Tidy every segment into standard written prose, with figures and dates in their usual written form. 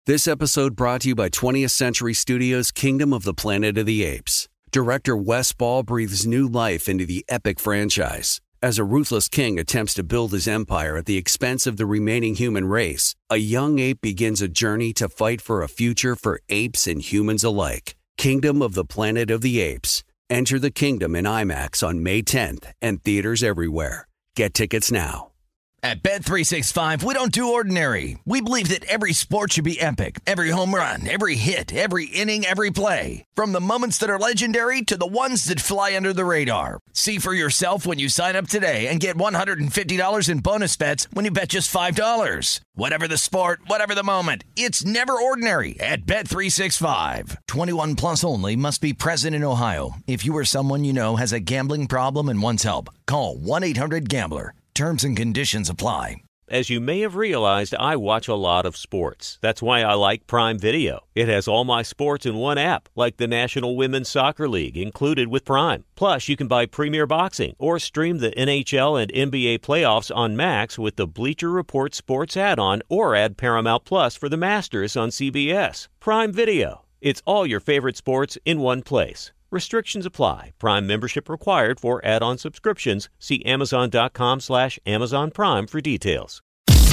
This episode brought to you by 20th Century Studios' Kingdom of the Planet of the Apes. Director Wes Ball breathes new life into the epic franchise. As a ruthless king attempts to build his empire at the expense of the remaining human race, a young ape begins a journey to fight for a future for apes and humans alike. Kingdom of the Planet of the Apes. Enter the kingdom in IMAX on May 10th and theaters everywhere. Get tickets now. At Bet365, we don't do ordinary. We believe that every sport should be epic. Every home run, every hit, every inning, every play. From the moments that are legendary to the ones that fly under the radar. See for yourself when you sign up today and get $150 in bonus bets when you bet just $5. Whatever the sport, whatever the moment, it's never ordinary at Bet365. 21 plus only. Must be present in Ohio. If you or someone you know has a gambling problem and wants help, call 1-800-GAMBLER. Terms and conditions apply. As you may have realized, I watch a lot of sports. That's why I like Prime Video. It has all my sports in one app, like the National Women's Soccer League, included with Prime. Plus, you can buy Premier Boxing or stream the NHL and NBA playoffs on Max with the Bleacher Report Sports add-on, or add Paramount Plus for the Masters on CBS. Prime Video. It's all your favorite sports in one place. Restrictions apply. Prime membership required for add-on subscriptions. See Amazon.com/Amazon Prime for details.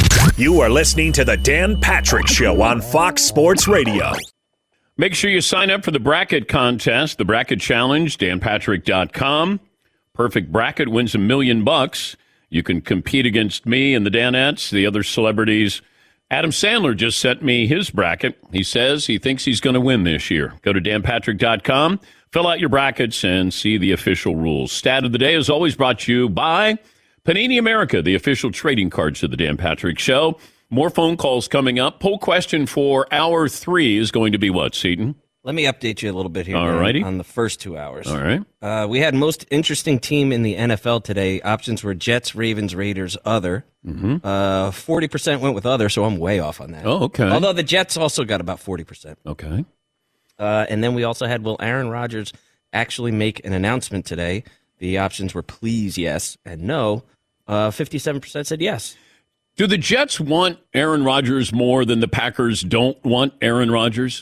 You are listening to the Dan Patrick Show on Fox Sports Radio. Make sure you sign up for the bracket contest, the bracket challenge, danpatrick.com. Perfect bracket wins $1 million. You can compete against me and the Danettes, the other celebrities. Adam Sandler just sent me his bracket. He says he thinks he's going to win this year. Go to danpatrick.com. Fill out your brackets and see the official rules. Stat of the day is always brought to you by Panini America, the official trading cards of the Dan Patrick Show. More phone calls coming up. Poll question for hour 3 is going to be what, Seton? Let me update you a little bit here on the first 2 hours. All right. We had most interesting team in the NFL today. Options were Jets, Ravens, Raiders, other. 40% went with other, so I'm way off on that. Oh, okay. Although the Jets also got about 40%. Okay. And then we also had, will Aaron Rodgers actually make an announcement today? The options were please, yes, and no. 57% said yes. Do the Jets want Aaron Rodgers more than the Packers don't want Aaron Rodgers?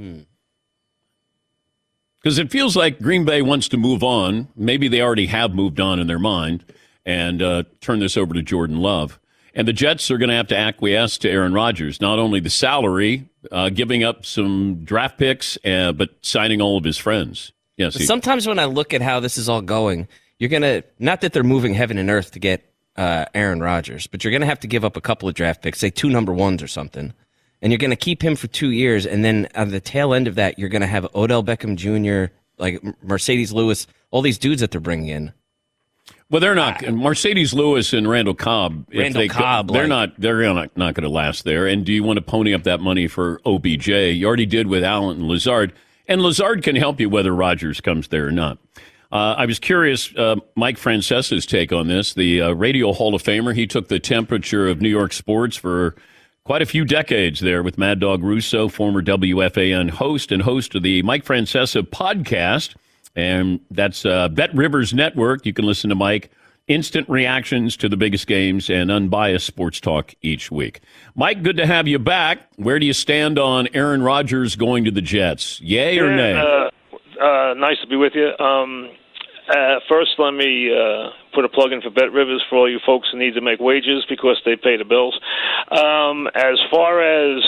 Because it feels like Green Bay wants to move on. Maybe they already have moved on in their mind and turn this over to Jordan Love. And the Jets are going to have to acquiesce to Aaron Rodgers, not only the salary, giving up some draft picks, but signing all of his friends. Yes. Sometimes when I look at how this is all going, you're going to, not that they're moving heaven and earth to get Aaron Rodgers, but you're going to have to give up a couple of draft picks, say 2 number ones or something. And you're going to keep him for 2 years. And then on the tail end of that, you're going to have Odell Beckham Jr., like Mercedes Lewis, all these dudes that they're bringing in. Well, they're not. Mercedes Lewis and Randall Cobb. They're not going to last there. And do you want to pony up that money for OBJ? You already did with Allen and Lazard. And Lazard can help you whether Rodgers comes there or not. I was curious, Mike Francesa's take on this. The Radio Hall of Famer, he took the temperature of New York sports for quite a few decades there with Mad Dog Russo, former WFAN host and host of the Mike Francesa podcast. And that's Bet Rivers Network. You can listen to Mike. Instant reactions to the biggest games and unbiased sports talk each week. Mike, good to have you back. Where do you stand on Aaron Rodgers going to the Jets? Yay or nay? Nice to be with you. First, let me put a plug in for Bet Rivers for all you folks who need to make wages because they pay the bills. As far as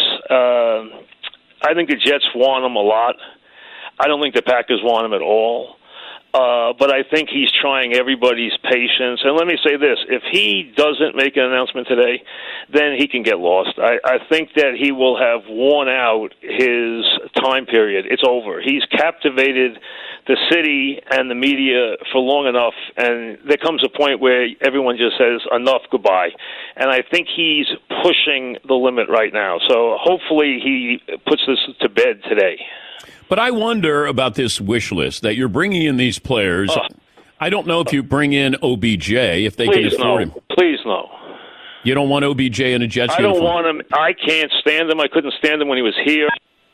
I think the Jets want him a lot. I don't think the Packers want him at all. But I think he's trying everybody's patience. And let me say this, if he doesn't make an announcement today, then he can get lost. I think that he will have worn out his time period. It's over. He's captivated the city and the media for long enough, and there comes a point where everyone just says, enough, goodbye. And I think he's pushing the limit right now. So hopefully he puts this to bed today. But I wonder about this wish list that you're bringing in these players. I don't know if you bring in OBJ, if they can afford him. Please no. You don't want OBJ in a Jets uniform? I don't want him. I can't stand him. I couldn't stand him when he was here.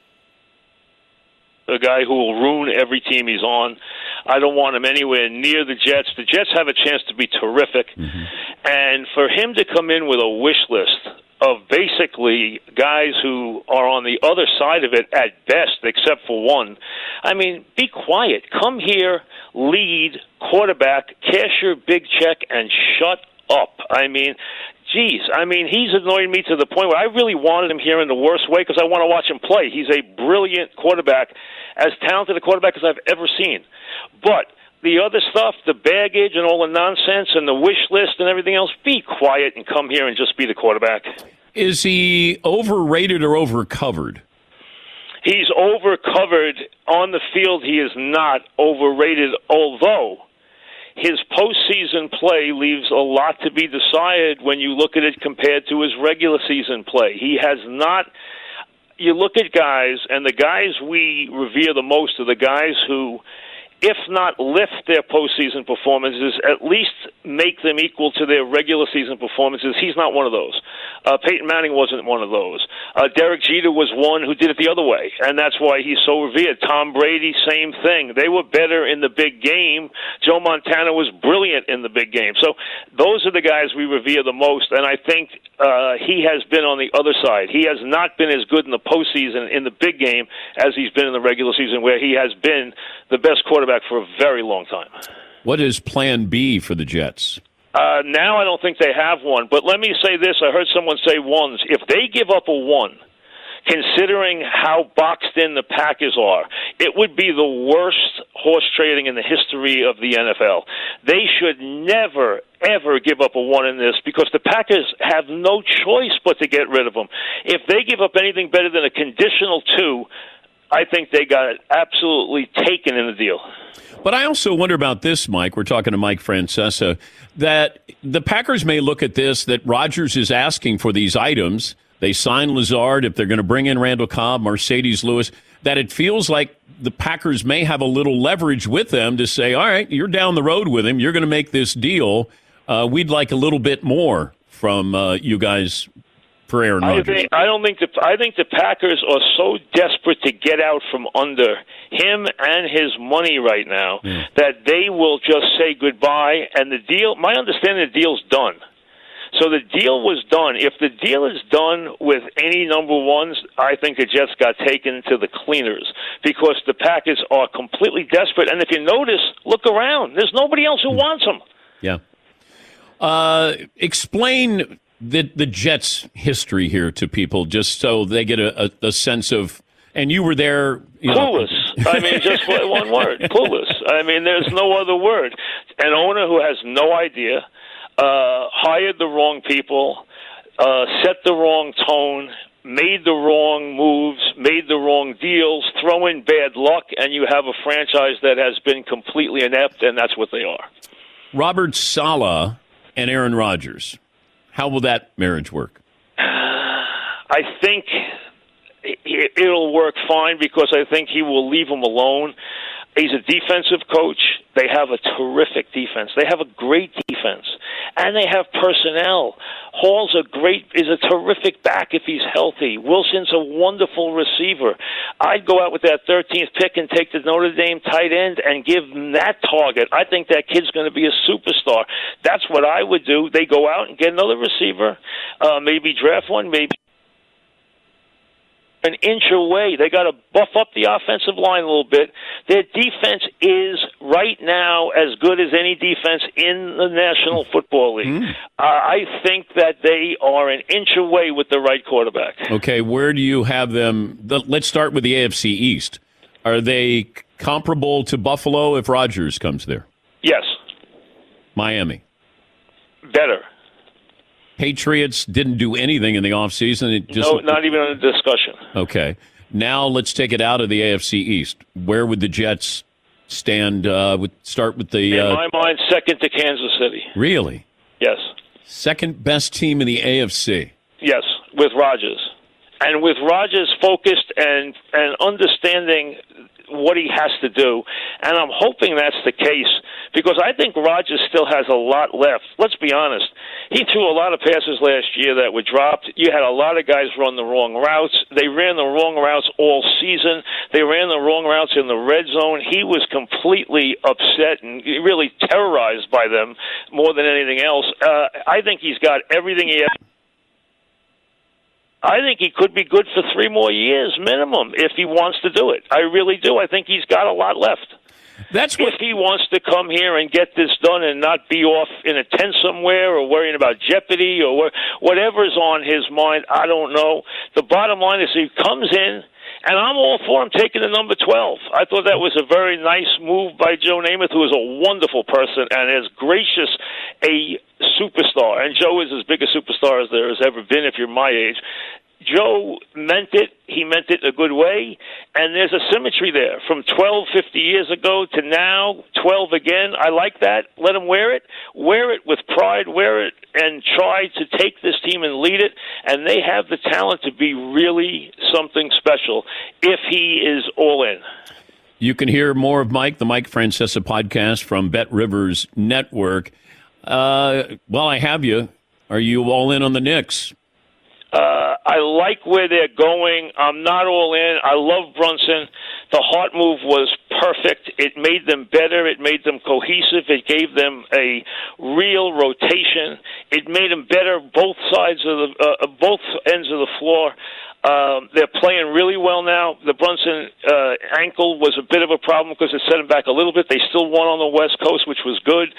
A guy who will ruin every team he's on. I don't want him anywhere near the Jets. The Jets have a chance to be terrific. Mm-hmm. And for him to come in with a wish list of basically guys who are on the other side of it at best, except for one. I mean, be quiet. Come here, lead, quarterback, cash your big check, and shut up. I mean, geez. I mean, he's annoyed me to the point where I really wanted him here in the worst way because I want to watch him play. He's a brilliant quarterback, as talented a quarterback as I've ever seen. But the other stuff, the baggage and all the nonsense and the wish list and everything else, be quiet and come here and just be the quarterback. Is he overrated or overcovered? He's overcovered on the field. He is not overrated, although his postseason play leaves a lot to be desired when you look at it compared to his regular season play. He has not. You look at guys, and the guys we revere the most are the guys who, if not lift their postseason performances, at least make them equal to their regular season performances. He's not one of those. Peyton Manning wasn't one of those. Derek Jeter was one who did it the other way, and that's why he's so revered. Tom Brady, same thing. They were better in the big game. Joe Montana was brilliant in the big game. So those are the guys we revere the most, and I think he has been on the other side. He has not been as good in the postseason in the big game as he's been in the regular season, where he has been the best quarterback for a very long time. What is plan B for the Jets? Now I don't think they have one, but let me say this. I heard someone say ones. If they give up a one, considering how boxed in the Packers are, it would be the worst horse trading in the history of the NFL. They should never, ever give up a one in this because the Packers have no choice but to get rid of them. If they give up anything better than a conditional 2, I think they got it absolutely taken in the deal. But I also wonder about this, Mike. We're talking to Mike Francesa, that the Packers may look at this, that Rodgers is asking for these items. They sign Lazard, if they're going to bring in Randall Cobb, Mercedes Lewis, that it feels like the Packers may have a little leverage with them to say, all right, you're down the road with him. You're going to make this deal. We'd like a little bit more from you guys for Aaron Rodgers. I think the Packers are so desperate to get out from under him and his money right now that they will just say goodbye. And the deal, my understanding, the deal's done. So the deal was done. If the deal is done with any number ones, I think the Jets got taken to the cleaners because the Packers are completely desperate. And if you notice, look around. There's nobody else who wants them. Yeah. Explain the Jets' history here to people, just so they get a sense of. And you were there. Clueless. I mean, just one word. Clueless. I mean, there's no other word. An owner who has no idea, hired the wrong people, set the wrong tone, made the wrong moves, made the wrong deals, throw in bad luck, and you have a franchise that has been completely inept, and that's what they are. Robert Saleh and Aaron Rodgers. How will that marriage work? I think it'll work fine because I think he will leave him alone. He's a defensive coach. They have a terrific defense. They have a great defense, and they have personnel. Hall's is a terrific back if he's healthy. Wilson's a wonderful receiver. I'd go out with that 13th pick and take the Notre Dame tight end and give him that target. I think that kid's going to be a superstar. That's what I would do. They go out and get another receiver, maybe draft one, maybe an inch away. They got to buff up the offensive line a little bit. Their defense is right now as good as any defense in the National Football League. I think that they are an inch away with the right quarterback. Okay, where do you have them? Let's start with the AFC East. Are they comparable to Buffalo if Rodgers comes there? Yes. Miami? Better. Patriots didn't do anything in the offseason. No, not even on a discussion. Okay. Now let's take it out of the AFC East. Where would the Jets stand? Start with the... In my mind, second to Kansas City. Really? Yes. Second best team in the AFC? Yes, with Rodgers. And with Rodgers focused and understanding what he has to do. And I'm hoping that's the case because I think Rodgers still has a lot left. Let's be honest. He threw a lot of passes last year that were dropped. You had a lot of guys run the wrong routes. They ran the wrong routes all season. They ran the wrong routes in the red zone. He was completely upset and really terrorized by them more than anything else. I think he's got everything he has. I think he could be good for 3 more years minimum if he wants to do it. I really do. I think he's got a lot left. That's what... If he wants to come here and get this done and not be off in a tent somewhere or worrying about jeopardy or whatever's on his mind, I don't know. The bottom line is he comes in, and I'm all for him taking the number 12. I thought that was a very nice move by Joe Namath, who is a wonderful person and as gracious a superstar. And Joe is as big a superstar as there has ever been if you're my age. Joe meant it. He meant it a good way. And there's a symmetry there. From 12 50 years ago to now, 12 again. I like that. Let him wear it. Wear it with pride. Wear it and try to take this team and lead it. And they have the talent to be really something special if he is all in. You can hear more of Mike, the Mike Francesa podcast from Bet Rivers Network. While I have you, are you all in on the Knicks? I like where they're going. I'm not all in. I love Brunson. The Hart move was perfect. It made them better. It made them cohesive. It gave them a real rotation. It made them better both sides of both ends of the floor. They're playing really well now. The Brunson ankle was a bit of a problem because it set them back a little bit. They still won on the West Coast, which was good.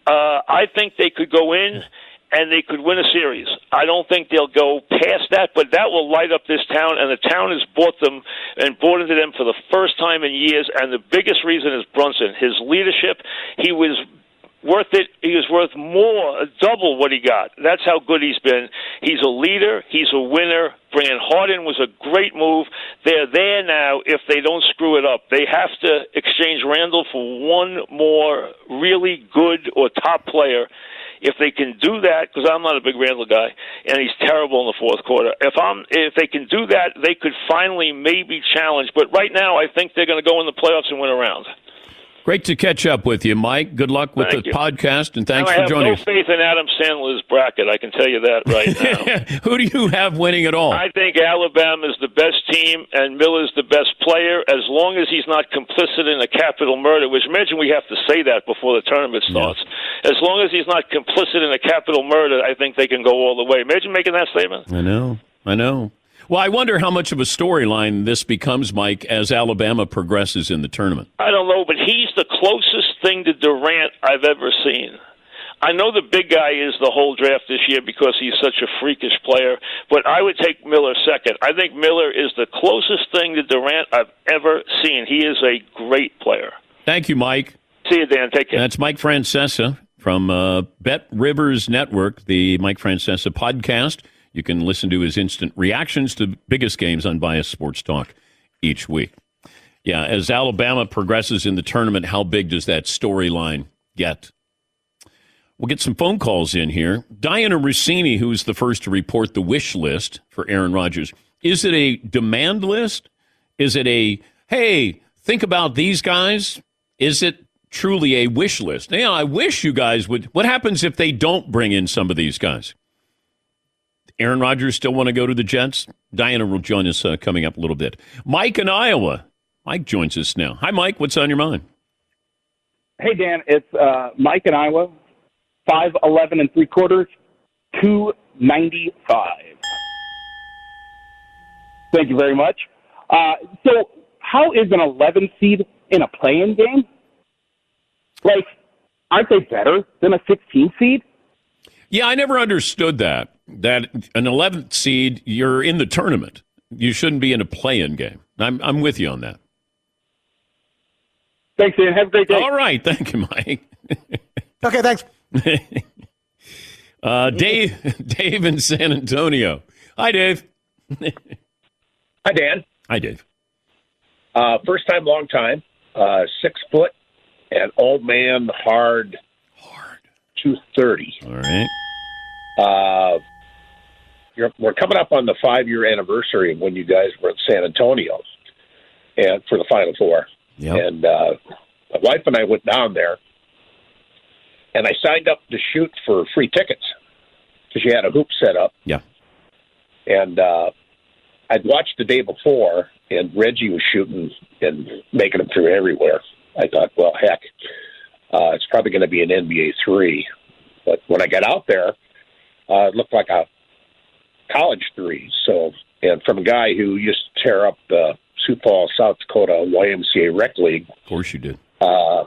I think they could go in and they could win a series. I don't think they'll go past that, but that will light up this town, and the town has bought them and bought into them for the first time in years, and the biggest reason is Brunson. His leadership, he was worth it. He was worth more, double what he got. That's how good he's been. He's a leader. He's a winner. Bringing Harden was a great move. They're there now if they don't screw it up. They have to exchange Randall for one more really good or top player. If they can do that, because I'm not a big Randall guy, and he's terrible in the fourth quarter. If they can do that, they could finally maybe challenge. But right now, I think they're going to go in the playoffs and win a round. Great to catch up with you, Mike. Good luck with the podcast, and thanks for joining us. I have no faith in Adam Sandler's bracket. I can tell you that right now. Who do you have winning it all? I think Alabama is the best team, and Miller's the best player, as long as he's not complicit in a capital murder, which imagine we have to say that before the tournament starts. Yeah. As long as he's not complicit in a capital murder, I think they can go all the way. Imagine making that statement. I know. Well, I wonder how much of a storyline this becomes, Mike, as Alabama progresses in the tournament. I don't know, but he's the closest thing to Durant I've ever seen. I know the big guy is the whole draft this year because he's such a freakish player, but I would take Miller second. I think Miller is the closest thing to Durant I've ever seen. He is a great player. Thank you, Mike. See you, Dan. Take care. That's Mike Francesa from Bet Rivers Network, the Mike Francesa podcast. You can listen to his instant reactions to biggest games on Bias Sports Talk each week. Yeah, as Alabama progresses in the tournament, how big does that storyline get? We'll get some phone calls in here. Diana Rossini, who's the first to report the wish list for Aaron Rodgers. Is it a demand list? Is it a, hey, think about these guys? Is it truly a wish list? Yeah, I wish you guys would. What happens if they don't bring in some of these guys? Aaron Rodgers still want to go to the Jets? Diana will join us coming up a little bit. Mike in Iowa. Mike joins us now. Hi, Mike. What's on your mind? Hey, Dan. It's Mike in Iowa. 5'11 3/4, 295. Thank you very much. So how is an 11 seed in a play-in game? Like, aren't they better than a 16 seed? Yeah, I never understood that an 11th seed, you're in the tournament. You shouldn't be in a play-in game. I'm with you on that. Thanks, Dan. Have a great day. All right. Thank you, Mike. Okay, thanks. Dave in San Antonio. Hi, Dave. Hi, Dan. Hi, Dave. First time, long time. 6 foot and old man, hard. 230. All right. We're coming up on the 5-year anniversary of when you guys were in San Antonio and for the Final Four. Yep. And my wife and I went down there, and I signed up to shoot for free tickets because you had a hoop set up. Yeah. And I'd watched the day before, and Reggie was shooting and making them through everywhere. I thought, well, heck, it's probably going to be an NBA 3. But when I got out there, it looked like a college threes. So, and from a guy who used to tear up the Sioux Falls, South Dakota YMCA Rec League. Of course you did. I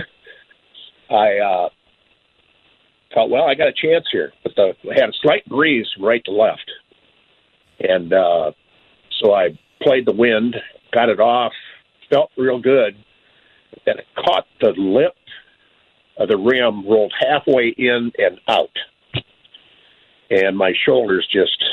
thought, well, I got a chance here. But I had a slight breeze from right to left. And so I played the wind, got it off, felt real good. Then it caught the lip of the rim, rolled halfway in and out. And my shoulders just,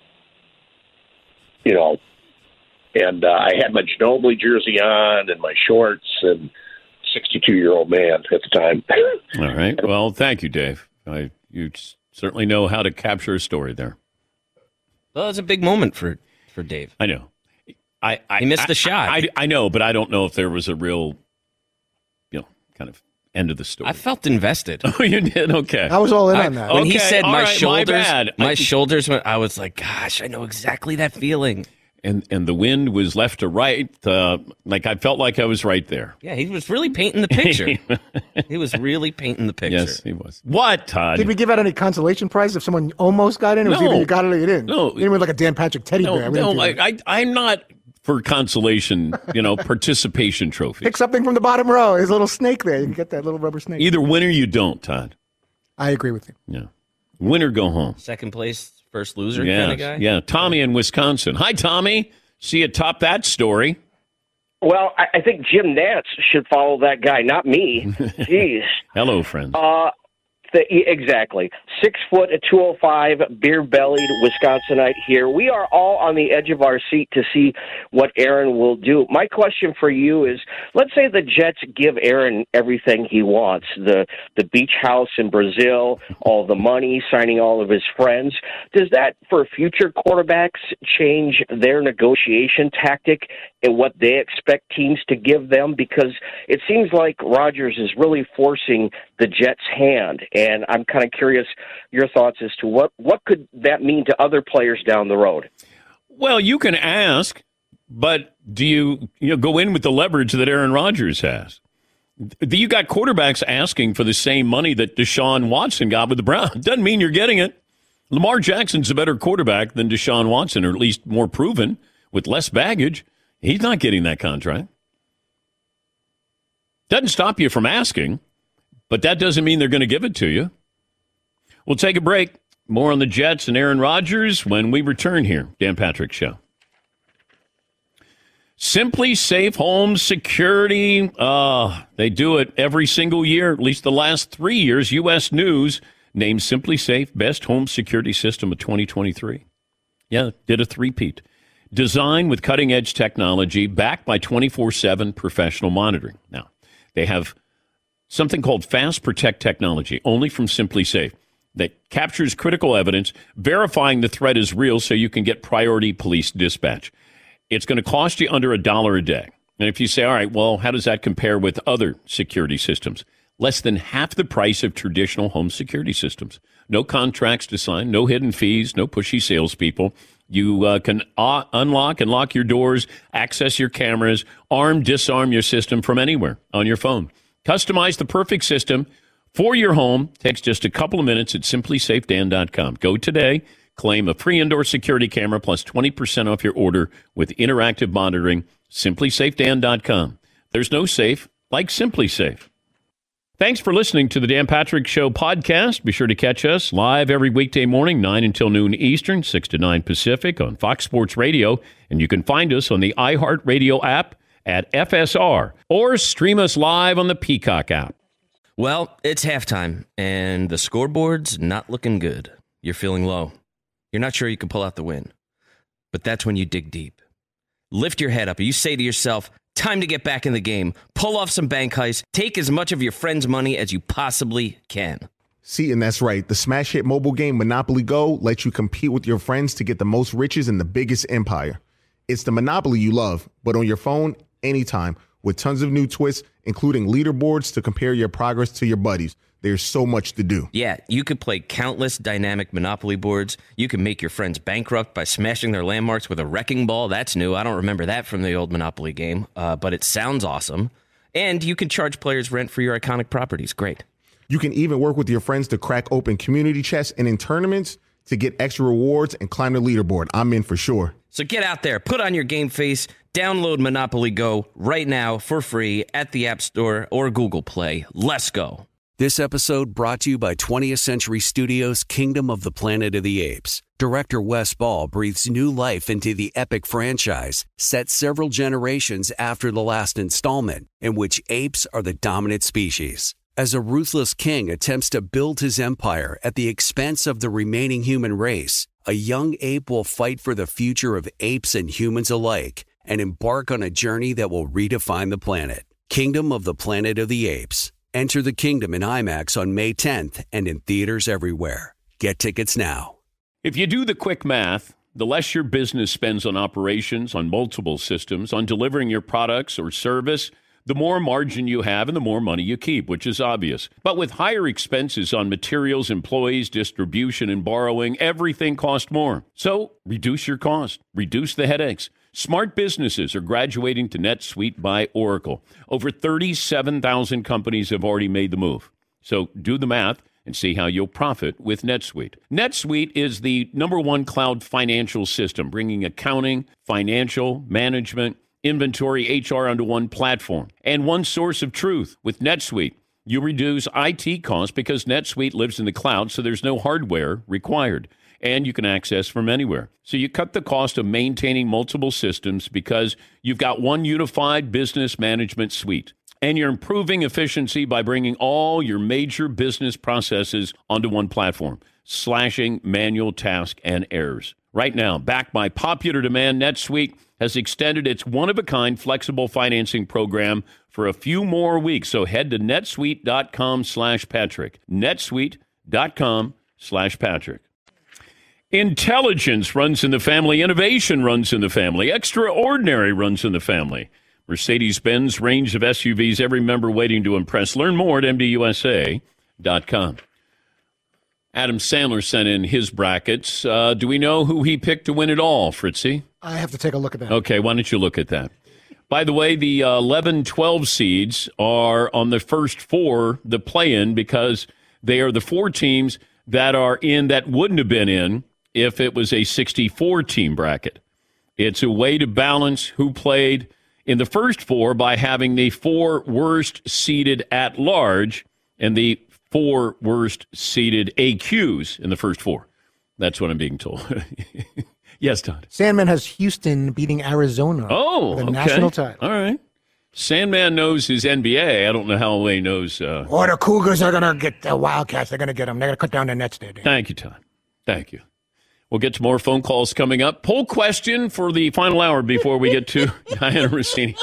and I had my Ginobili jersey on and my shorts, and 62-year-old man at the time. All right. Well, thank you, Dave. You certainly know how to capture a story there. Well, it's a big moment for Dave. I know. He missed the shot. I know, but I don't know if there was a real, kind of end of the story. I felt invested. Oh, you did? Okay. I was all in on that. When he said my shoulders, my shoulders went, I was like, gosh, I know exactly that feeling. And the wind was left to right. Like I felt like I was right there. Yeah, he was really painting the picture. He was really painting the picture. Yes, he was. What, Todd? Did we give out any consolation prize if someone almost got in? It was either you got it or you didn't. No. You didn't win like a Dan Patrick teddy bear. No, I'm not for consolation, participation trophy. Pick something from the bottom row. There's a little snake there. You can get that little rubber snake. Either win or you don't, Todd. I agree with you. Yeah. Win or go home. Second place, first loser kind of guy? Yeah. Tommy in Wisconsin. Hi, Tommy. See you top that story. Well, I think Jim Nantz should follow that guy, not me. Jeez. Hello, friends. Exactly. 6 foot, 205, beer-bellied Wisconsinite here. We are all on the edge of our seat to see what Aaron will do. My question for you is, let's say the Jets give Aaron everything he wants, the beach house in Brazil, all the money, signing all of his friends. Does that, for future quarterbacks, change their negotiation tactic and what they expect teams to give them? Because it seems like Rodgers is really forcing the Jets' hand. And I'm kind of curious your thoughts as to what could that mean to other players down the road? Well, you can ask, but do you go in with the leverage that Aaron Rodgers has? You got quarterbacks asking for the same money that Deshaun Watson got with the Browns. Doesn't mean you're getting it. Lamar Jackson's a better quarterback than Deshaun Watson, or at least more proven, with less baggage. He's not getting that contract. Doesn't stop you from asking. But that doesn't mean they're going to give it to you. We'll take a break. More on the Jets and Aaron Rodgers when we return here. Dan Patrick Show. Simply Safe Home Security. They do it every single year, at least the last 3 years. U.S. News named Simply Safe Best Home Security System of 2023. Yeah, did a three-peat. Designed with cutting-edge technology, backed by 24/7 professional monitoring. Now, they have something called Fast Protect technology, only from Simply Safe, that captures critical evidence, verifying the threat is real so you can get priority police dispatch. It's going to cost you under $1 a day. And if you say, all right, well, how does that compare with other security systems? Less than half the price of traditional home security systems. No contracts to sign, no hidden fees, no pushy salespeople. You can unlock and lock your doors, access your cameras, disarm your system from anywhere on your phone. Customize the perfect system for your home. Takes just a couple of minutes at simplysafedan.com. Go today. Claim a free indoor security camera plus 20% off your order with interactive monitoring. simplysafedan.com. There's no safe like Simply Safe. Thanks for listening to the Dan Patrick Show podcast. Be sure to catch us live every weekday morning, 9 until noon Eastern, 6 to 9 Pacific on Fox Sports Radio. And you can find us on the iHeartRadio app at FSR, or stream us live on the Peacock app. Well, it's halftime, and the scoreboard's not looking good. You're feeling low. You're not sure you can pull out the win. But that's when you dig deep. Lift your head up, and you say to yourself, time to get back in the game. Pull off some bank heists. Take as much of your friend's money as you possibly can. See, and that's right. The smash hit mobile game Monopoly Go lets you compete with your friends to get the most riches in the biggest empire. It's the Monopoly you love, but on your phone, anytime, with tons of new twists, including leaderboards to compare your progress to your buddies. There's so much to do. Yeah, you could play countless dynamic Monopoly boards. You can make your friends bankrupt by smashing their landmarks with a wrecking ball. That's new. I don't remember that from the old Monopoly game, but it sounds awesome. And you can charge players rent for your iconic properties. Great. You can even work with your friends to crack open community chests, and in tournaments, to get extra rewards and climb the leaderboard. I'm in for sure. So get out there, put on your game face, download Monopoly Go right now for free at the App Store or Google Play. Let's go. This episode brought to you by 20th Century Studios' Kingdom of the Planet of the Apes. Director Wes Ball breathes new life into the epic franchise, set several generations after the last installment, in which apes are the dominant species. As a ruthless king attempts to build his empire at the expense of the remaining human race, a young ape will fight for the future of apes and humans alike and embark on a journey that will redefine the planet. Kingdom of the Planet of the Apes. Enter the kingdom in IMAX on May 10th and in theaters everywhere. Get tickets now. If you do the quick math, the less your business spends on operations, on multiple systems, on delivering your products or service, the more margin you have and the more money you keep, which is obvious. But with higher expenses on materials, employees, distribution, and borrowing, everything costs more. So reduce your cost. Reduce the headaches. Smart businesses are graduating to NetSuite by Oracle. Over 37,000 companies have already made the move. So do the math and see how you'll profit with NetSuite. NetSuite is the #1 cloud financial system, bringing accounting, financial, management, inventory, HR onto one platform and one source of truth. With NetSuite, you reduce IT costs because NetSuite lives in the cloud, so there's no hardware required, and you can access from anywhere. So you cut the cost of maintaining multiple systems because you've got one unified business management suite. And you're improving efficiency by bringing all your major business processes onto one platform, slashing manual tasks and errors. Right now, backed by popular demand, NetSuite has extended its one-of-a-kind flexible financing program for a few more weeks. So head to netsuite.com/Patrick. netsuite.com/Patrick. Intelligence runs in the family. Innovation runs in the family. Extraordinary runs in the family. Mercedes-Benz range of SUVs, every member waiting to impress. Learn more at MDUSA.com. Adam Sandler sent in his brackets. Do we know who he picked to win it all, Fritzy? I have to take a look at that. Okay, why don't you look at that? By the way, the 11-12 seeds are on the first four, the play-in, because they are the four teams that are in that wouldn't have been in if it was a 64-team bracket. It's a way to balance who played in the first four by having the four worst seeded at large and the four worst seeded AQs in the first four. That's what I'm being told. Yes, Todd. Sandman has Houston beating Arizona for the national title. All right. Sandman knows his NBA. I don't know how he knows. Or the Cougars are going to get the Wildcats. They're going to get them. They're going to cut down the nets there. Thank you, Todd. Thank you. We'll get to more phone calls coming up. Poll question for the final hour before we get to Diana Rossini.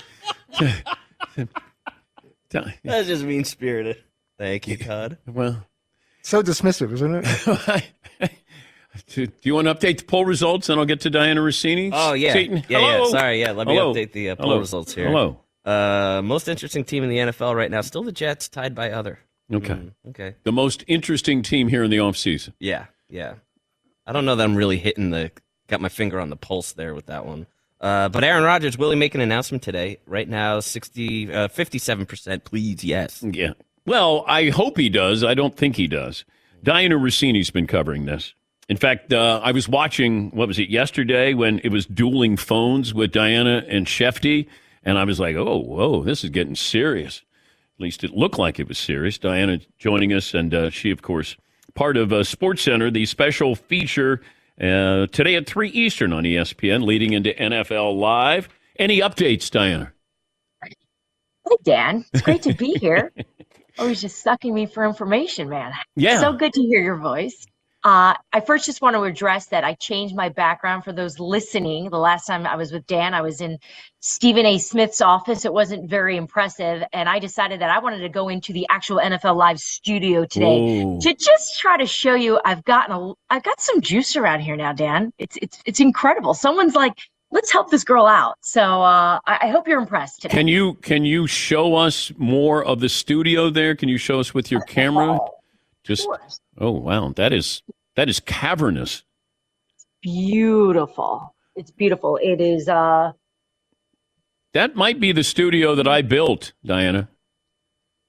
That's just mean-spirited. Thank you, Todd. Well, so dismissive, isn't it? Do you want to update the poll results, and I'll get to Diana Rossini? Oh, yeah. Yeah. Sorry, Let me update the poll results here. Hello. Most interesting team in the NFL right now, still the Jets, tied by other. Okay. Okay. The most interesting team here in the offseason. Yeah. I don't know that I'm really got my finger on the pulse there with that one. But Aaron Rodgers, will he make an announcement today? Right now, 57%, please, yes. Yeah. Well, I hope he does. I don't think he does. Diana Rossini's been covering this. In fact, I was watching, yesterday when it was dueling phones with Diana and Shefty, and I was like, oh, whoa, this is getting serious. At least it looked like it was serious. Diana joining us, and she, of course, part of SportsCenter, the special feature today at 3 Eastern on ESPN, leading into NFL Live. Any updates, Diana? Hi, Dan. It's great to be here. Always just sucking me for information, man. Yeah. So good to hear your voice. I first just want to address that I changed my background for those listening. The last time I was with Dan, I was in Stephen A. Smith's office. It wasn't very impressive. And I decided that I wanted to go into the actual NFL Live studio today to just try to show you I've got some juice around here now, Dan. It's incredible. Someone's like, let's help this girl out. So I hope you're impressed today. Can you show us more of the studio there? Can you show us with your camera? Just oh wow, that is cavernous. It's beautiful. It's beautiful. It is. That might be the studio that I built, Diana.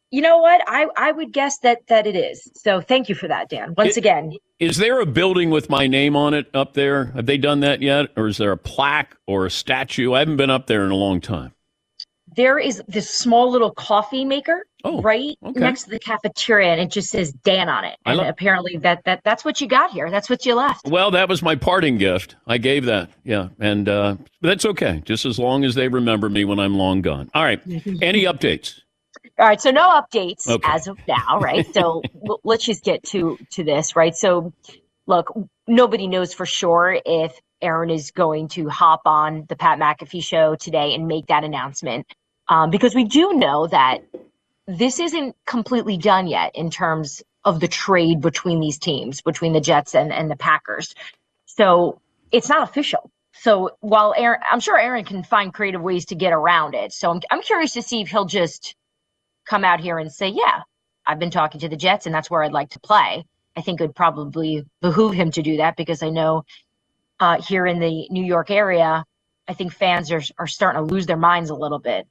You know what? I would guess that it is. So thank you for that, Dan. Once again. Is there a building with my name on it up there? Have they done that yet? Or is there a plaque or a statue? I haven't been up there in a long time. There is this small little coffee maker next to the cafeteria, and it just says Dan on it. And apparently that's what you got here. That's what you left. Well, that was my parting gift. I gave that. Yeah. And that's okay. Just as long as they remember me when I'm long gone. All right. Any updates? All right, so no updates as of now, right? So let's just get to this, right? So, look, nobody knows for sure if Aaron is going to hop on the Pat McAfee show today and make that announcement, because we do know that this isn't completely done yet in terms of the trade between these teams, between the Jets and the Packers. So it's not official. So while I'm sure Aaron can find creative ways to get around it. So I'm curious to see if he'll just come out here and say, yeah, I've been talking to the Jets and that's where I'd like to play. I think it would probably behoove him to do that, because I know here in the New York area, I think fans are starting to lose their minds a little bit.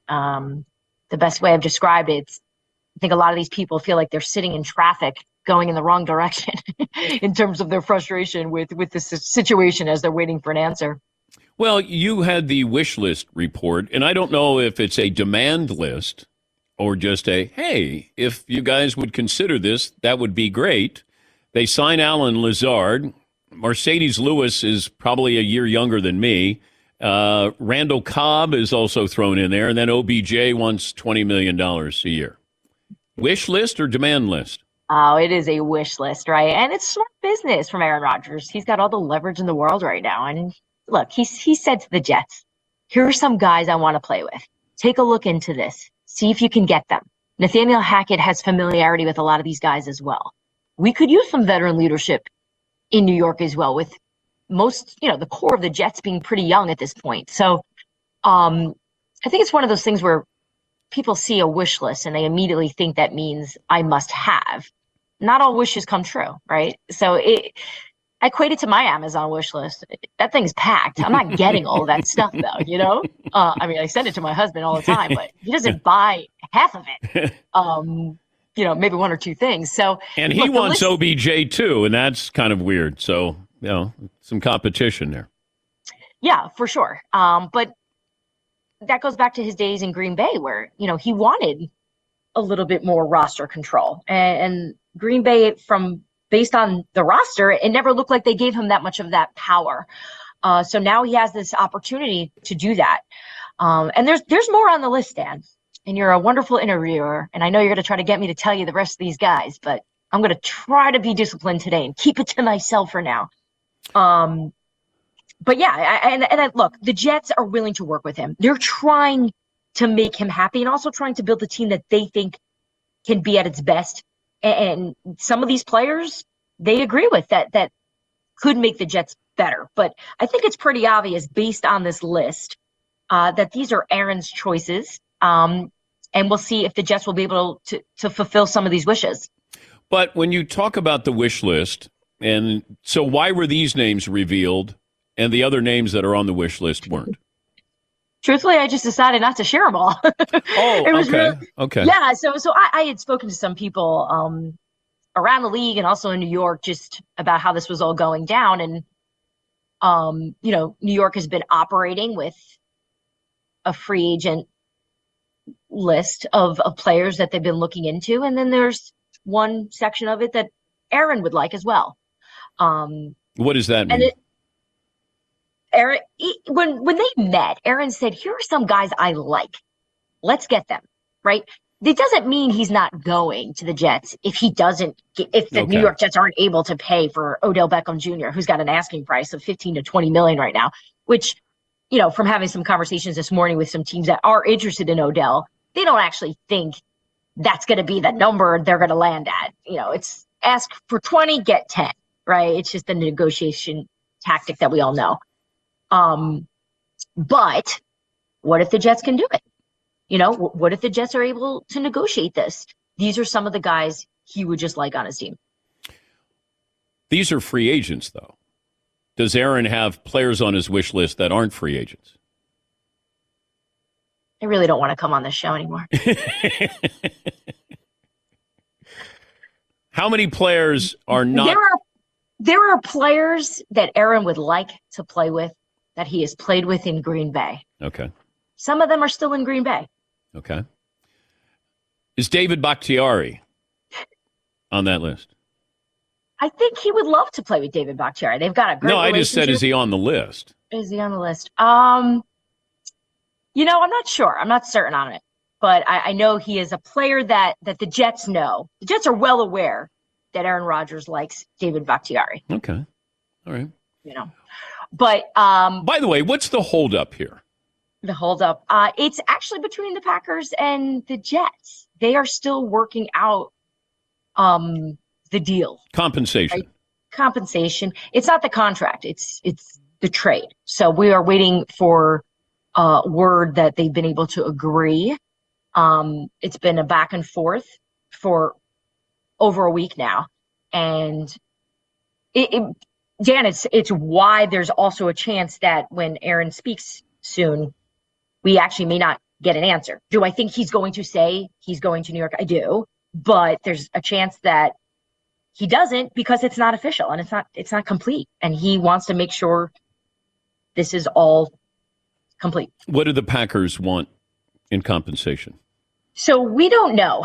The best way I've described it, I think a lot of these people feel like they're sitting in traffic going in the wrong direction in terms of their frustration with this situation as they're waiting for an answer. Well, you had the wish list report, and I don't know if it's a demand list or just a, hey, if you guys would consider this, that would be great. They sign Allen Lazard. Mercedes Lewis is probably a year younger than me. Randall Cobb is also thrown in there. And then OBJ wants $20 million a year. Wish list or demand list? Oh, it is a wish list, right? And it's smart business from Aaron Rodgers. He's got all the leverage in the world right now. And look, he said to the Jets, here are some guys I want to play with. Take a look into this. See if you can get them. Nathaniel Hackett has familiarity with a lot of these guys as well. We could use some veteran leadership in New York as well, with most, the core of the Jets being pretty young at this point. So I think it's one of those things where people see a wish list and they immediately think that means I must have. Not all wishes come true, right? So I equate it to my Amazon wish list. That thing's packed. I'm not getting all of that stuff, though, I mean, I send it to my husband all the time, but he doesn't buy half of it. Maybe one or two things. So, and he wants OBJ, too, and that's kind of weird. So, some competition there. Yeah, for sure. But that goes back to his days in Green Bay where, he wanted a little bit more roster control. And Green Bay, based on the roster, it never looked like they gave him that much of that power. So now he has this opportunity to do that. And there's more on the list, Dan. And you're a wonderful interviewer. And I know you're going to try to get me to tell you the rest of these guys, but I'm going to try to be disciplined today and keep it to myself for now. But yeah, look, the Jets are willing to work with him. They're trying to make him happy and also trying to build a team that they think can be at its best. And some of these players, they agree with that could make the Jets better. But I think it's pretty obvious based on this list that these are Aaron's choices. And we'll see if the Jets will be able to fulfill some of these wishes. But when you talk about the wish list, and so why were these names revealed and the other names that are on the wish list weren't? Truthfully, I just decided not to share them all. Okay. Yeah, so I had spoken to some people around the league and also in New York just about how this was all going down. And, New York has been operating with a free agent list of players that they've been looking into. And then there's one section of it that Aaron would like as well. What does that mean? And Aaron, when they met, Aaron said, here are some guys I like. Let's get them, right? It doesn't mean he's not going to the Jets if the New York Jets aren't able to pay for Odell Beckham Jr., who's got an asking price of $15 to $20 million right now, which, from having some conversations this morning with some teams that are interested in Odell, they don't actually think that's going to be the number they're going to land at. It's ask for 20, get 10, right? It's just a negotiation tactic that we all know. But what if the Jets can do it? What if the Jets are able to negotiate this? These are some of the guys he would just like on his team. These are free agents, though. Does Aaron have players on his wish list that aren't free agents? I really don't want to come on this show anymore. How many players are not? There are players that Aaron would like to play with that he has played with in Green Bay. Okay. Some of them are still in Green Bay. Okay. Is David Bakhtiari on that list? I think he would love to play with David Bakhtiari. They've got a great relationship. No, I just said, is he on the list? Is he on the list? You know, I'm not sure. I'm not certain on it. But I know he is a player that the Jets know. The Jets are well aware that Aaron Rodgers likes David Bakhtiari. Okay. All right. You know. But by the way, what's the holdup here? The holdup. It's actually between the Packers and the Jets. They are still working out the deal. Compensation. Right? Compensation. It's not the contract. It's the trade. So we are waiting for word that they've been able to agree. It's been a back and forth for over a week now. And Dan, it's why there's also a chance that when Aaron speaks soon, we actually may not get an answer. Do I think he's going to say he's going to New York? I do. But there's a chance that he doesn't because it's not official and it's not complete. And he wants to make sure this is all complete. What do the Packers want in compensation? So we don't know.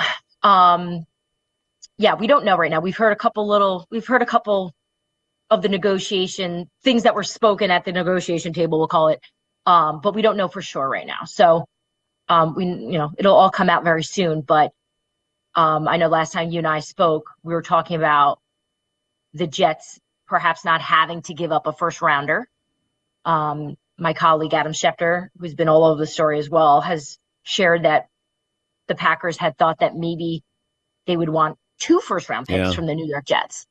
We don't know right now. We've heard a couple of the negotiation things that were spoken at the negotiation table, we'll call it. But we don't know for sure right now. So it'll all come out very soon. But I know last time you and I spoke, we were talking about the Jets perhaps not having to give up a first rounder. My colleague Adam Schefter, who's been all over the story as well, has shared that the Packers had thought that maybe they would want 2 first-round picks from the New York Jets.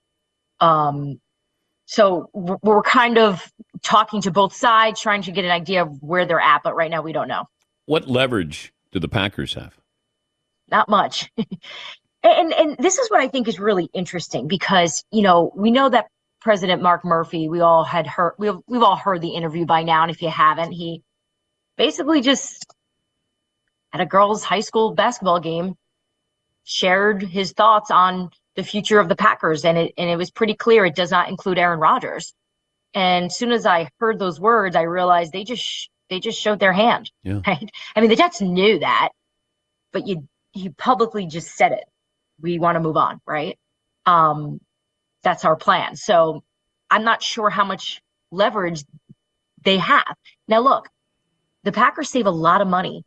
So we're kind of talking to both sides, trying to get an idea of where they're at, but right now we don't know. What leverage do the Packers have? Not much. and this is what I think is really interesting because, we know that President Mark Murphy, we've all heard the interview by now, and if you haven't, he basically just at a girls' high school basketball game shared his thoughts on the future of the Packers, and it was pretty clear it does not include Aaron Rodgers. And as soon as I heard those words, I realized they just showed their hand. Yeah. Right? I mean, the Jets knew that, but you publicly just said it. We want to move on, right? That's our plan. So I'm not sure how much leverage they have. Now, look, the Packers save a lot of money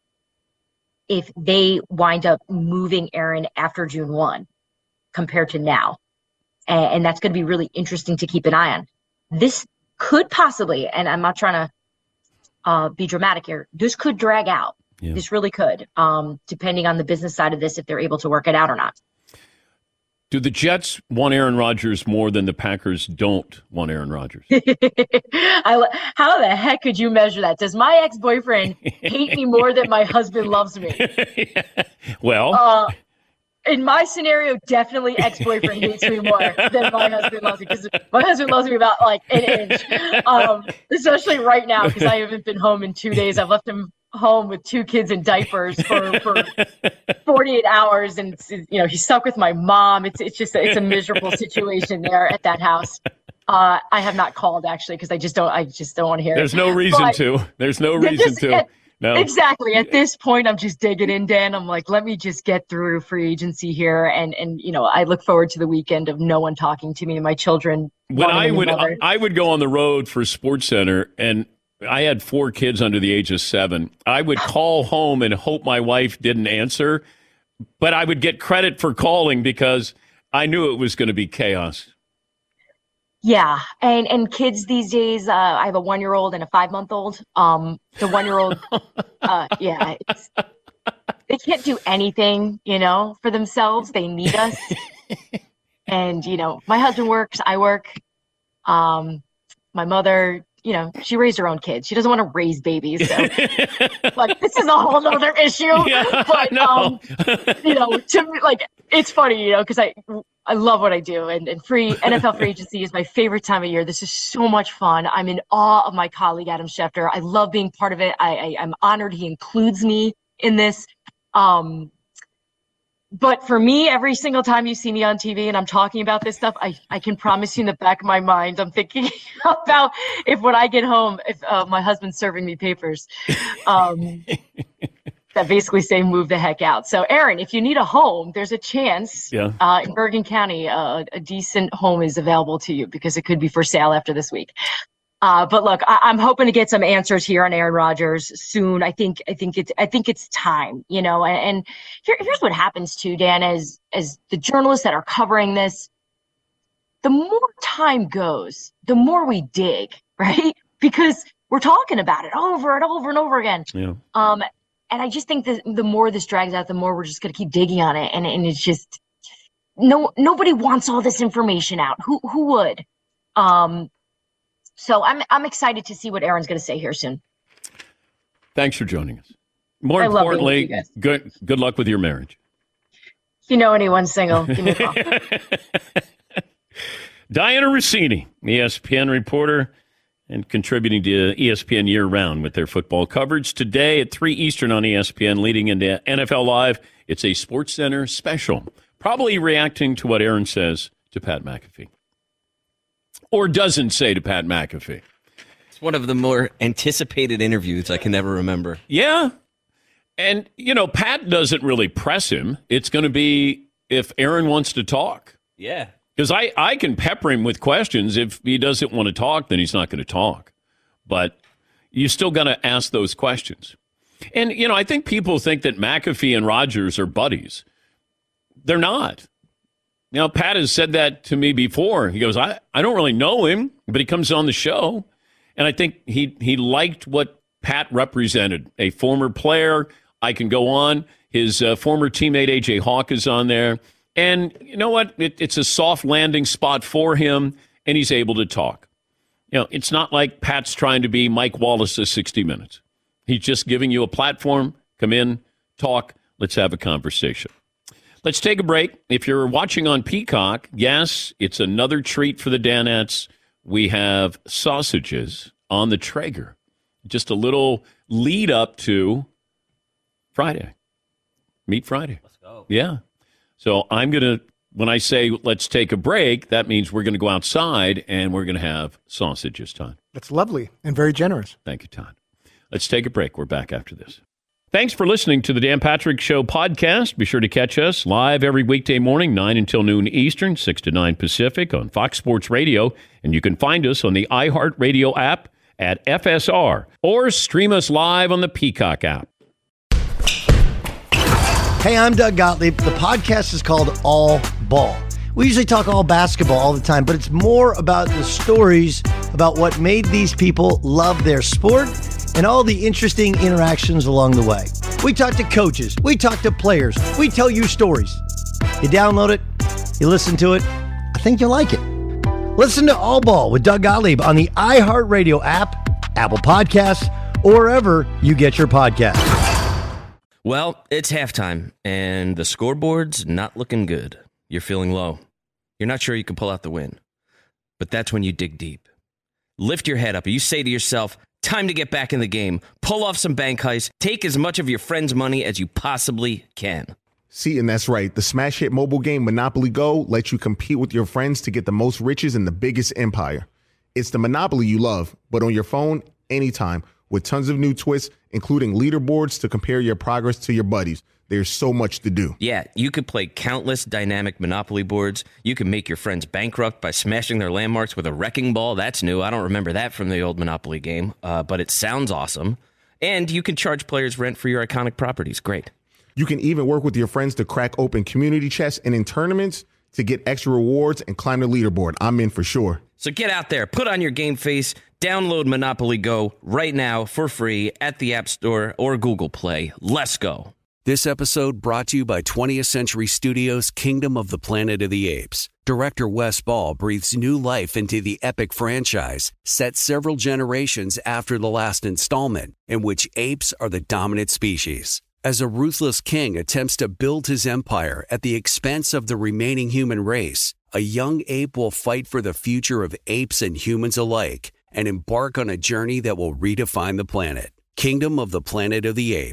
if they wind up moving Aaron after June 1 compared to now. And that's going to be really interesting to keep an eye on. This could possibly, and I'm not trying to be dramatic here, this could drag out. Yeah. This really could, depending on the business side of this, if they're able to work it out or not. Do the Jets want Aaron Rodgers more than the Packers don't want Aaron Rodgers? How the heck could you measure that? Does my ex-boyfriend hate me more than my husband loves me? Well, in my scenario, definitely ex-boyfriend hates me more than my husband loves me because my husband loves me about like an inch, especially right now because I haven't been home in 2 days. I've left him home with 2 kids in diapers for 48 hours, and he's stuck with my mom. It's a miserable situation there at that house. I have not called actually because I just don't want to hear There's no reason to. There's no reason to. No. Exactly. At this point, I'm just digging in, Dan. I'm like, let me just get through free agency here, and I look forward to the weekend of no one talking to me and my children. When I would go on the road for SportsCenter, and I had 4 kids under the age of 7. I would call home and hope my wife didn't answer, but I would get credit for calling because I knew it was going to be chaos. Yeah, and kids these days, I have a 1-year-old and a 5-month-old. The 1-year-old, they can't do anything, for themselves. They need us. And, my husband works, I work. My mother, she raised her own kids. She doesn't want to raise babies. So, this is a whole other issue. Yeah, but, to me, it's funny, because I love what I do. And NFL free agency is my favorite time of year. This is so much fun. I'm in awe of my colleague, Adam Schefter. I love being part of it. I'm honored he includes me in this. But for me, every single time you see me on TV and I'm talking about this stuff, I can promise you in the back of my mind, I'm thinking about if when I get home, if my husband's serving me papers that basically say move the heck out. So, Aaron, if you need a home, there's a chance in Bergen County, a decent home is available to you because it could be for sale after this week. But look, I'm hoping to get some answers here on Aaron Rodgers soon. I think it's time, you know. And here's what happens too, Dan, as the journalists that are covering this, the more time goes, the more we dig, right? Because we're talking about it over and over and over again. Yeah. And I just think that the more this drags out, the more we're just going to keep digging on it, and it's just nobody wants all this information out. Who would? So I'm excited to see what Aaron's going to say here soon. Thanks for joining us. More importantly, good luck with your marriage. If you know anyone single, give me a call. Diana Rossini, ESPN reporter and contributing to ESPN year-round with their football coverage. Today at 3 Eastern on ESPN, leading into NFL Live, it's a SportsCenter special, probably reacting to what Aaron says to Pat McAfee. Or doesn't say to Pat McAfee. It's one of the more anticipated interviews I can ever remember. Yeah. And, you know, Pat doesn't really press him. It's going to be if Aaron wants to talk. Yeah. Because I can pepper him with questions. If he doesn't want to talk, then he's not going to talk. But you still got to ask those questions. And, you know, I think people think that McAfee and Rodgers are buddies. They're not. You know, Pat has said that to me before. He goes, I don't really know him, but he comes on the show. And I think he liked what Pat represented. A former player. I can go on. His former teammate, A.J. Hawk, is on there. And you know what? It's a soft landing spot for him, and he's able to talk. You know, it's not like Pat's trying to be Mike Wallace of 60 Minutes. He's just giving you a platform. Come in, talk. Let's have a conversation. Let's take a break. If you're watching on Peacock, yes, it's another treat for the Danettes. We have sausages on the Traeger. Just a little lead up to Friday. Meat Friday. Let's go. Yeah. So when I say let's take a break, that means we're going to go outside and we're going to have sausages, Todd. That's lovely and very generous. Thank you, Todd. Let's take a break. We're back after this. Thanks for listening to the Dan Patrick Show podcast. Be sure to catch us live every weekday morning, 9 until noon Eastern, 6 to 9 Pacific on Fox Sports Radio. And you can find us on the iHeartRadio app at FSR or stream us live on the Peacock app. Hey, I'm Doug Gottlieb. The podcast is called All Ball. We usually talk all basketball all the time, but it's more about the stories about what made these people love their sport and all the interesting interactions along the way. We talk to coaches. We talk to players. We tell you stories. You download it. You listen to it. I think you'll like it. Listen to All Ball with Doug Gottlieb on the iHeartRadio app, Apple Podcasts, or wherever you get your podcasts. Well, it's halftime, and the scoreboard's not looking good. You're feeling low. You're not sure you can pull out the win. But that's when you dig deep. Lift your head up, and you say to yourself, time to get back in the game. Pull off some bank heists. Take as much of your friend's money as you possibly can. See, and that's right. The smash hit mobile game Monopoly Go lets you compete with your friends to get the most riches in the biggest empire. It's the Monopoly you love, but on your phone, anytime, with tons of new twists, including leaderboards to compare your progress to your buddies. There's so much to do. Yeah, you could play countless dynamic Monopoly boards. You can make your friends bankrupt by smashing their landmarks with a wrecking ball. That's new. I don't remember that from the old Monopoly game, but it sounds awesome. And you can charge players rent for your iconic properties. Great. You can even work with your friends to crack open community chests and in tournaments to get extra rewards and climb the leaderboard. I'm in for sure. So get out there, put on your game face, download Monopoly Go right now for free at the App Store or Google Play. Let's go. This episode brought to you by 20th Century Studios' Kingdom of the Planet of the Apes. Director Wes Ball breathes new life into the epic franchise, set several generations after the last installment, in which apes are the dominant species. As a ruthless king attempts to build his empire at the expense of the remaining human race, a young ape will fight for the future of apes and humans alike and embark on a journey that will redefine the planet. Kingdom of the Planet of the Apes.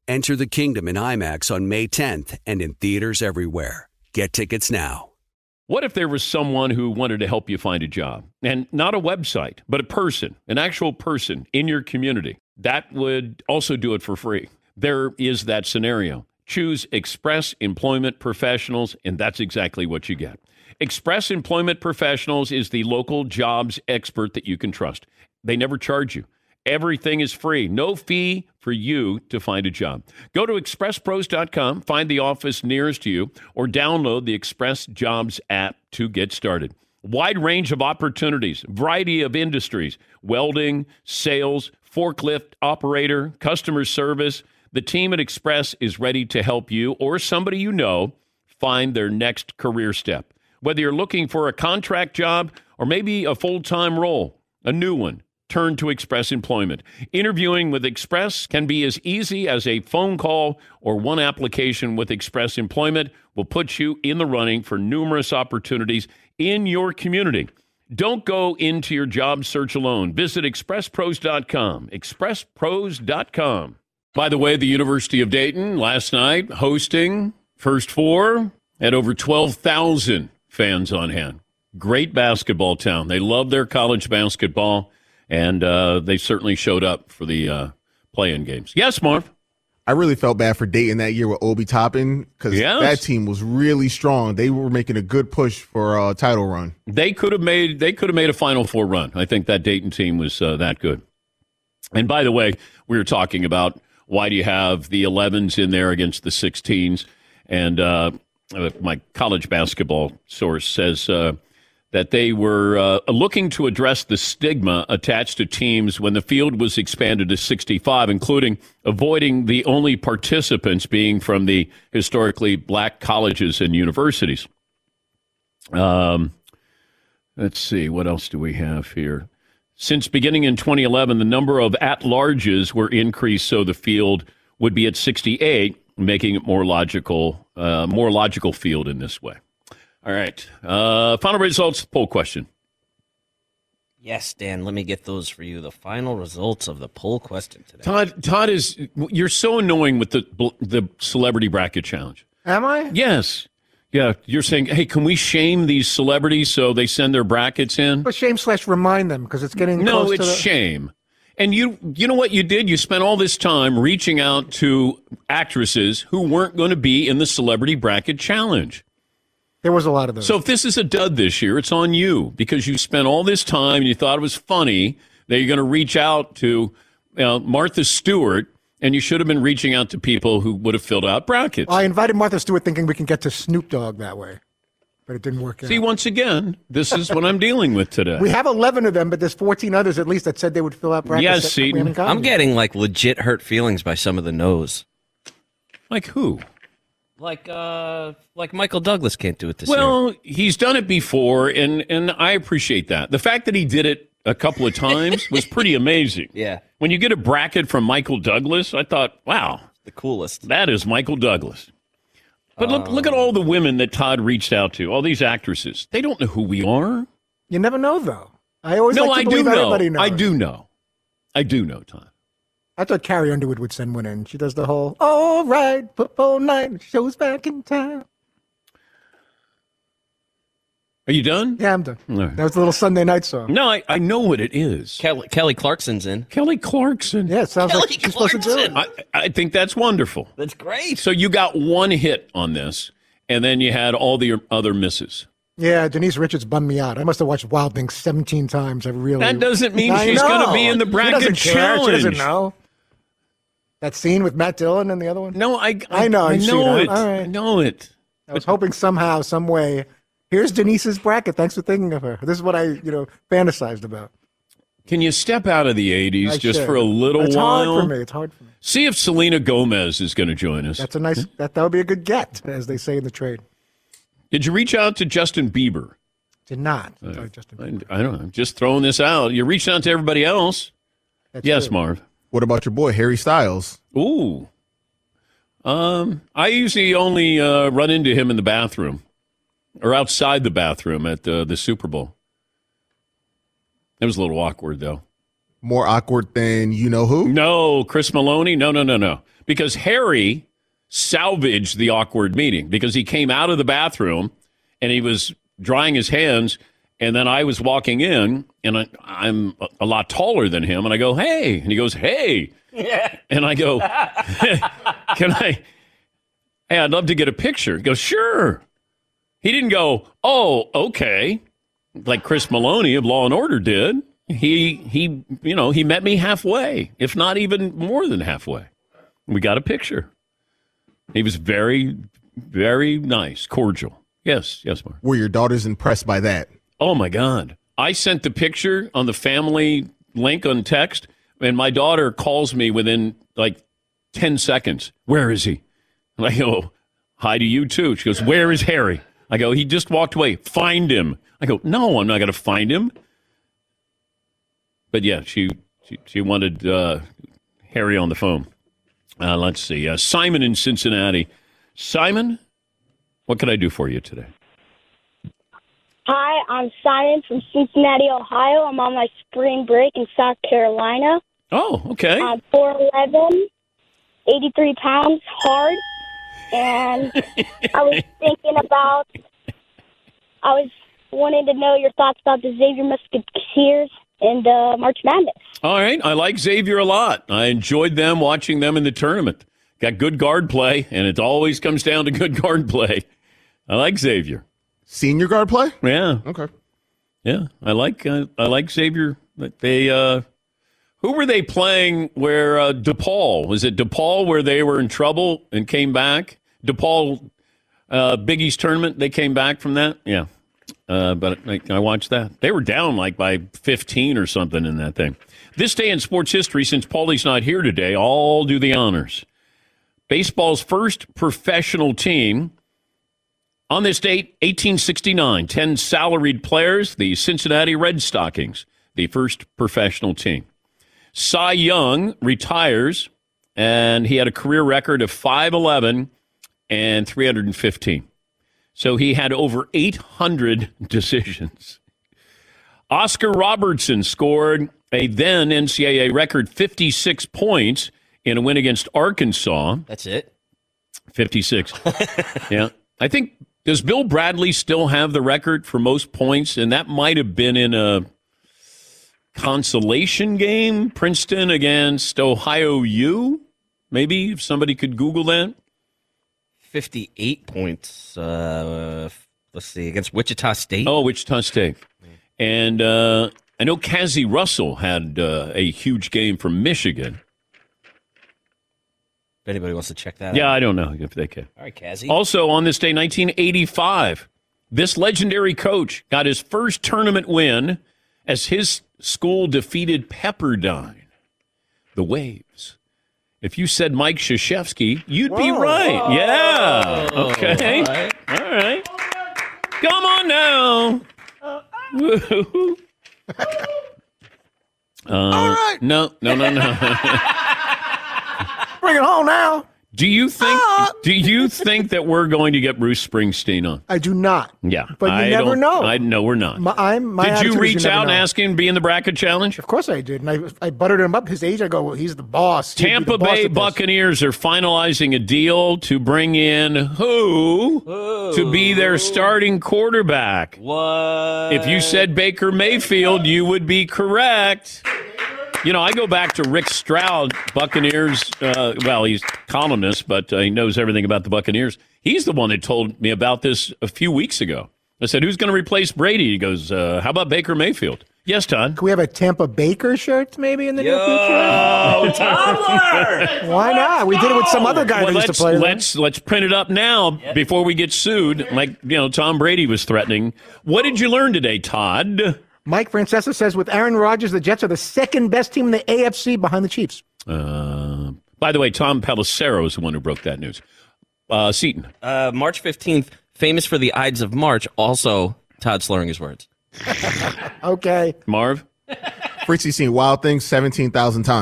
Enter the kingdom in IMAX on May 10th and in theaters everywhere. Get tickets now. What if there was someone who wanted to help you find a job? And not a website, but a person, an actual person in your community. That would also do it for free. There is that scenario. Choose Express Employment Professionals, and that's exactly what you get. Express Employment Professionals is the local jobs expert that you can trust. They never charge you. Everything is free. No fee for you to find a job. Go to expresspros.com, find the office nearest you, or download the Express Jobs app to get started. Wide range of opportunities, variety of industries, welding, sales, forklift operator, customer service. The team at Express is ready to help you or somebody you know find their next career step. Whether you're looking for a contract job or maybe a full-time role, a new one, turn to Express Employment. Interviewing with Express can be as easy as a phone call, or one application with Express Employment will put you in the running for numerous opportunities in your community. Don't go into your job search alone. Visit expresspros.com. expresspros.com. By the way, the University of Dayton last night hosting First Four, had over 12,000 fans on hand. Great basketball town. They love their college basketball. And they certainly showed up for the play-in games. Yes, Marv? I really felt bad for Dayton that year with Obi Toppin because that team was really strong. They were making a good push for a title run. They could have made a Final Four run. I think that Dayton team was that good. And by the way, we were talking about why do you have the 11s in there against the 16s? And my college basketball source says that they were looking to address the stigma attached to teams when the field was expanded to 65, including avoiding the only participants being from the historically black colleges and universities. Let's see, what else do we have here? Since beginning in 2011, the number of at-larges were increased so the field would be at 68, making it more logical field in this way. All right. Final results, poll question. Yes, Dan, let me get those for you. The final results of the poll question today. Todd you're so annoying with the celebrity bracket challenge. Am I? Yes. Yeah, you're saying, hey, can we shame these celebrities so they send their brackets in? But shame/remind them because it's getting No, close it's to shame. And you know what you did? You spent all this time reaching out to actresses who weren't going to be in the celebrity bracket challenge. There was a lot of those. So if this is a dud this year, it's on you because you spent all this time and you thought it was funny that you're going to reach out to Martha Stewart, and you should have been reaching out to people who would have filled out brackets. I invited Martha Stewart thinking we can get to Snoop Dogg that way, but it didn't work out. See, once again, this is what I'm dealing with today. We have 11 of them, but there's 14 others at least that said they would fill out brackets. Yes, Seton. I'm getting like legit hurt feelings by some of the no's. Like who? Like Michael Douglas can't do it this year. Well, he's done it before, and I appreciate that. The fact that he did it a couple of times was pretty amazing. Yeah. When you get a bracket from Michael Douglas, I thought, wow. The coolest. That is Michael Douglas. But look at all the women that Todd reached out to, all these actresses. They don't know who we are. You never know, though. I always like to believe everybody knows. I do know. I do know, Todd. I thought Carrie Underwood would send one in. She does the whole, all right, football night, shows back in time. Are you done? Yeah, I'm done. Right. That was a little Sunday night song. No, I know what it is. Kelly Clarkson's in. Kelly Clarkson. Yeah, it sounds like she's supposed to do it. I think that's wonderful. That's great. So you got one hit on this, and then you had all the other misses. Yeah, Denise Richards bummed me out. I must have watched Wild Things 17 times. That doesn't mean she's going to be in the bracket challenge. She doesn't know. That scene with Matt Dillon and the other one? No, I know. I know it. All right. I know it. I was hoping somehow, some way, here's Denise's bracket. Thanks for thinking of her. This is what I, fantasized about. Can you step out of the 80s just for a little while? It's hard for me. It's hard for me. See if Selena Gomez is going to join us. That's a nice, that would be a good get, as they say in the trade. Did you reach out to Justin Bieber? Did not. Justin Bieber. I don't know. I'm just throwing this out. You're reaching out to everybody else. Yes, Marv. What about your boy, Harry Styles? Ooh. I usually only run into him in the bathroom or outside the bathroom at the Super Bowl. It was a little awkward, though. More awkward than you know who? No, Chris Maloney. No. Because Harry salvaged the awkward meeting because he came out of the bathroom and he was drying his hands. And then I was walking in, and I'm a lot taller than him. And I go, hey. And he goes, hey. Yeah. And I go, hey, I'd love to get a picture. He goes, sure. He didn't go, oh, okay, like Chris Maloney of Law & Order did. He met me halfway, if not even more than halfway. We got a picture. He was very, very nice, cordial. Yes, Mark. Were your daughters impressed by that? Oh, my God. I sent the picture on the family link on text, and my daughter calls me within, 10 seconds. Where is he? And I go, hi to you, too. She goes, where is Harry? I go, he just walked away. Find him. I go, no, I'm not going to find him. But, yeah, she wanted Harry on the phone. Let's see. Simon in Cincinnati. Simon, what can I do for you today? Hi, I'm Simon from Cincinnati, Ohio. I'm on my spring break in South Carolina. Oh, okay. I'm 4'11", 83 pounds, hard. And I was wanting to know your thoughts about the Xavier Musketeers and March Madness. All right. I like Xavier a lot. I enjoyed watching them in the tournament. Got good guard play, and it always comes down to good guard play. I like Xavier. Senior guard play? Yeah. Okay. Yeah, I like Xavier. They who were they playing? Where DePaul, was it DePaul where they were in trouble and came back? DePaul Big East tournament. They came back from that. Yeah, but I watched that. They were down by 15 or something in that thing. This day in sports history, since Paulie's not here today, I'll do the honors. Baseball's first professional team. On this date, 1869, 10 salaried players, the Cincinnati Red Stockings, the first professional team. Cy Young retires, and he had a career record of 511 and 315. So he had over 800 decisions. Oscar Robertson scored a then NCAA record 56 points in a win against Arkansas. That's it? 56. Yeah. I think... Does Bill Bradley still have the record for most points? And that might have been in a consolation game, Princeton against Ohio U. Maybe, if somebody could Google that. 58 points, let's see, against Wichita State. Oh, Wichita State. And I know Cazzie Russell had a huge game from Michigan. If anybody wants to check that out. Yeah, I don't know if they can. All right, Cazzie. Also on this day, 1985, this legendary coach got his first tournament win as his school defeated Pepperdine, the Waves. If you said Mike Krzyzewski, you'd be right. Whoa. Yeah. Okay. All right. Come on now. All right. No. Bring it home now. Do you think that we're going to get Bruce Springsteen on? I do not. Yeah. But you never know. No, we're not. My Did you attitude is reach never out and know. ask him to be in the bracket challenge? Of course I did. And I buttered him up his age. I go, well, he's the boss. He'd be Tampa the boss Bay of this. Buccaneers are finalizing a deal to bring in who to be their starting quarterback. What? If you said Baker Mayfield, you would be correct. You know, I go back to Rick Stroud, Buccaneers. He's columnist, but he knows everything about the Buccaneers. He's the one that told me about this a few weeks ago. I said, who's going to replace Brady? He goes, how about Baker Mayfield? Yes, Todd. Can we have a Tampa Baker shirt maybe in the near future? Oh, Toddler! Why not? We did it with some other guy that used to play. Let's print it up now before we get sued, like Tom Brady was threatening. What did you learn today, Todd? Mike Francesa says with Aaron Rodgers, the Jets are the second best team in the AFC behind the Chiefs. By the way, Tom Pelissero is the one who broke that news. Seton. March 15th, famous for the Ides of March, also Todd slurring his words. Okay. Marv? Fritzy's seen Wild Things 17,000 times.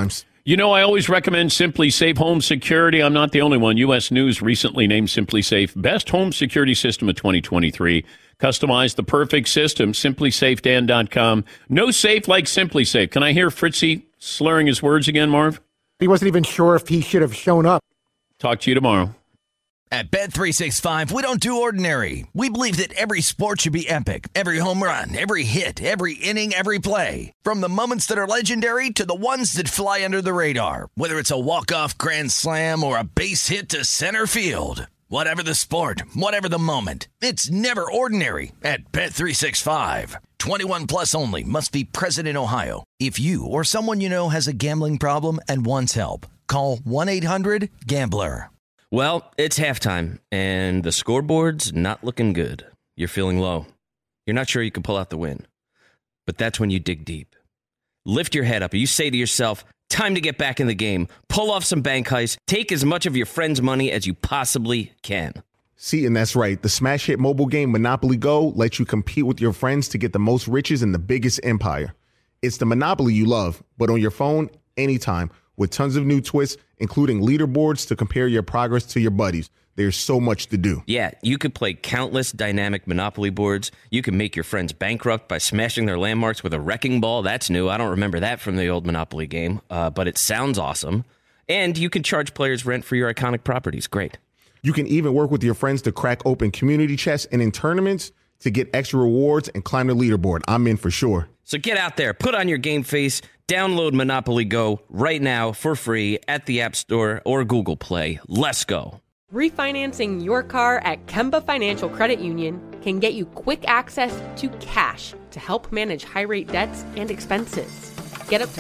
You know, I always recommend Simply Safe Home Security. I'm not the only one. U.S. News recently named Simply Safe Best Home Security System of 2023. Customize the perfect system. SimplySafeDan.com. No safe like Simply Safe. Can I hear Fritzy slurring his words again, Marv? He wasn't even sure if he should have shown up. Talk to you tomorrow. At Bet365, we don't do ordinary. We believe that every sport should be epic. Every home run, every hit, every inning, every play. From the moments that are legendary to the ones that fly under the radar. Whether it's a walk-off grand slam or a base hit to center field. Whatever the sport, whatever the moment. It's never ordinary at Bet365. 21 plus only. Must be present in Ohio. If you or someone you know has a gambling problem and wants help, call 1-800-GAMBLER. Well, it's halftime, and the scoreboard's not looking good. You're feeling low. You're not sure you can pull out the win. But that's when you dig deep. Lift your head up, and you say to yourself, time to get back in the game. Pull off some bank heists. Take as much of your friend's money as you possibly can. See, and that's right. The smash hit mobile game Monopoly Go lets you compete with your friends to get the most riches in the biggest empire. It's the Monopoly you love, but on your phone, anytime, with tons of new twists, including leaderboards to compare your progress to your buddies. There's so much to do. Yeah, you could play countless dynamic Monopoly boards. You can make your friends bankrupt by smashing their landmarks with a wrecking ball. That's new. I don't remember that from the old Monopoly game, but it sounds awesome. And you can charge players rent for your iconic properties. Great. You can even work with your friends to crack open community chests and in tournaments to get extra rewards and climb the leaderboard. I'm in for sure. So get out there, put on your game face, download Monopoly Go right now for free at the App Store or Google Play. Let's go. Refinancing your car at Kemba Financial Credit Union can get you quick access to cash to help manage high-rate debts and expenses. Get up to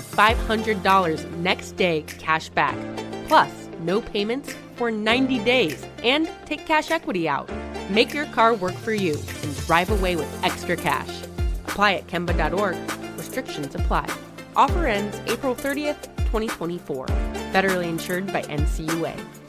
$500 next day cash back, plus no payments for 90 days, and take cash equity out. Make your car work for you and drive away with extra cash. Apply at Kemba.org. Restrictions apply. Offer ends April 30th, 2024. Federally insured by NCUA.